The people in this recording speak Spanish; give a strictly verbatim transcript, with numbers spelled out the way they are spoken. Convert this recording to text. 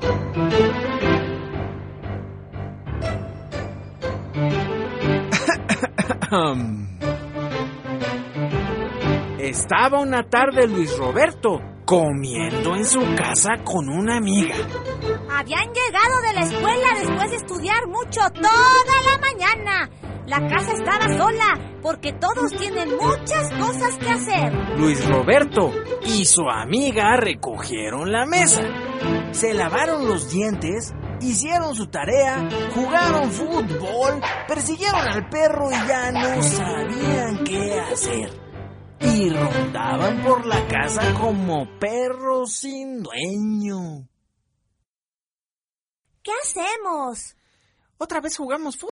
Estaba una tarde Luis Roberto comiendo en su casa con una amiga. Habían llegado de la escuela después de estudiar mucho toda la mañana. La casa estaba sola porque todos tienen muchas cosas que hacer. Luis Roberto y su amiga recogieron la mesa, se lavaron los dientes, hicieron su tarea, jugaron fútbol, persiguieron al perro y ya no sabían qué hacer. Y rondaban por la casa como perros sin dueño. ¿Qué hacemos? Otra vez jugamos fútbol.